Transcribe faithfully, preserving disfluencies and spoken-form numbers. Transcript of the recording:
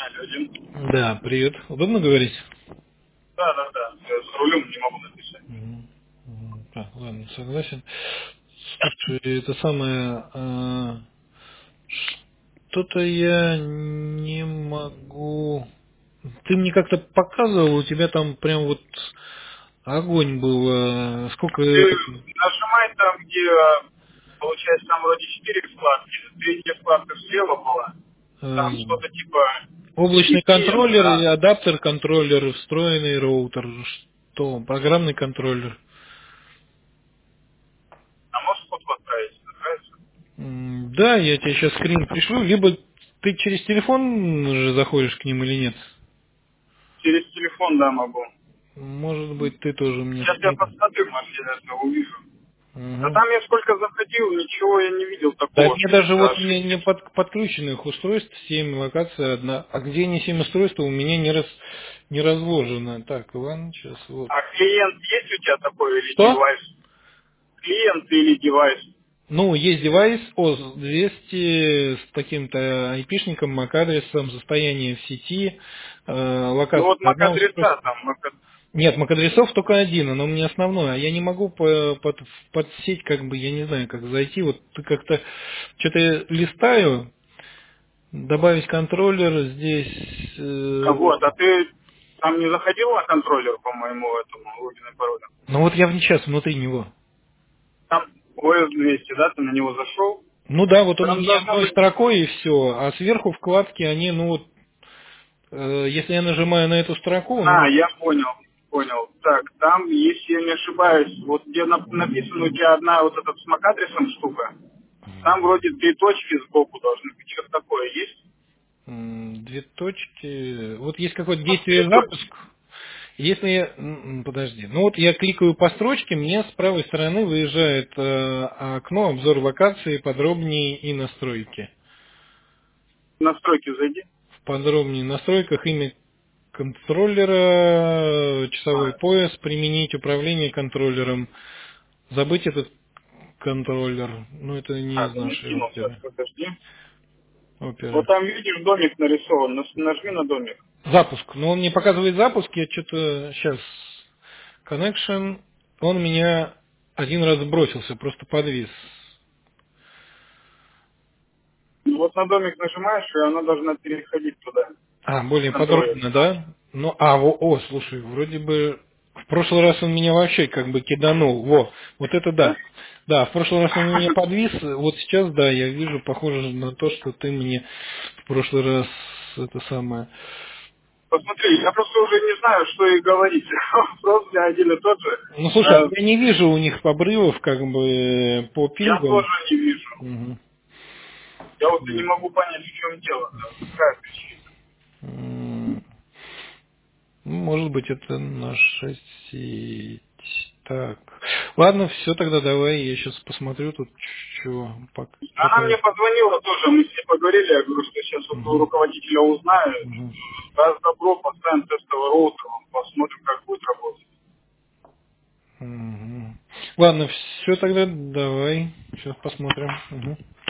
Алло, Дим. Да, привет. Удобно говорить? Да, да, да. Я с рулем не могу написать. Мгм. Мгм. А, ладно, согласен. Слушай, это самое... а, что-то я не могу... Ты мне как-то показывал, у тебя там прям вот огонь был. а, Сколько... Ты нажимай там, где, получается, там вроде четыре вкладки. Третья вкладка слева была. э, Там что-то типа облачный си ти эм, контроллер и да. адаптер контроллер, встроенный роутер. Что? Программный контроллер. А можешь фотку отправить? Нравится? М, Да, я тебе сейчас скрин пришлю. Либо ты через телефон же заходишь к ним или нет? Через телефон, да, могу. Может быть, ты тоже мне Сейчас я скинь. посмотрю, может, я это увижу. Да Мгм. там я сколько заходил, ничего я не видел Да такого, мне что даже за вот не, ошибки. не под, подключенных устройств семь локаций одна. А где не семь устройств, у меня не, раз, не разложено. Так, ладно, сейчас вот. А клиент есть у тебя такой или Что? девайс? Клиент или девайс? Ну, есть девайс о двести с таким-то айпишником, MAC-адресом, состояние в сети, э, Ну локация вот одна MAC-адреса устройство. там, MAC Нет, MAC-адресов только один, оно у меня основное. А я не могу по- под, под сеть, как бы, я не знаю, как зайти. Вот ты как-то что-то листаю, добавить контроллер здесь. А э, вот, а ты там не заходил на контроллер по моему этому логину и паролю? ну вот я в сейчас внутри него. Там о эс двести, да, ты на него зашел? Ну да, вот он у Там меня должно одной быть... строкой и все, а сверху вкладки, они, ну вот, э, если я нажимаю на эту строку, А, ну, я понял, понял. Так, там, если я не ошибаюсь, вот где нап- написано у тебя одна вот эта с MAC-адресом штука, там вроде три точки сбоку должны быть. Что-то такое есть? м, две точки, вот есть какое-то Ну, три действие точки. запуск. Если, я- м, м, подожди, ну вот я кликаю по строчке, мне с правой стороны выезжает э, окно обзор локации, подробнее и настройки. В настройки зайди. В подробнее настройках имя контроллера, часовой А, пояс, применить управление контроллером, забыть этот контроллер, ну это не а, из ты не нашей скинул сейчас, оперы. подожди. Вот оперы. там видишь, домик нарисован, Нас- нажми на домик. Запуск. Но он мне показывает запуск, я что-то сейчас connection, он меня один раз бросился, просто подвис. Ну, вот на домик нажимаешь, и она должна переходить туда. А, более Контроллер. подробно, да? Ну, а, во, о, слушай, вроде бы в прошлый раз он меня вообще как бы киданул. Во, вот это Да? да. Да, в прошлый раз он меня подвис, вот сейчас, да, я вижу, похоже на то, что ты мне в прошлый раз это самое. Посмотри, я просто уже не знаю, что и говорить. Просто один и тот же. Ну, слушай, а Э, я не вижу у них обрывов как бы э, по Я тоже пингам. не вижу. Мгм. Я вот и не могу понять, в чем дело. Какая причина. М, ну, может быть, это наша сеть. Так. Ладно, все, тогда давай, я сейчас посмотрю тут, что, Она пока. мне позвонила тоже, мы с ней поговорили, я говорю, что сейчас вот у Мгм. руководителя узнаю. Мгм. Раз добро, поставим тестовый роутер, посмотрим, как будет работать. Мгм. Ладно, все тогда, давай, сейчас посмотрим. Мгм.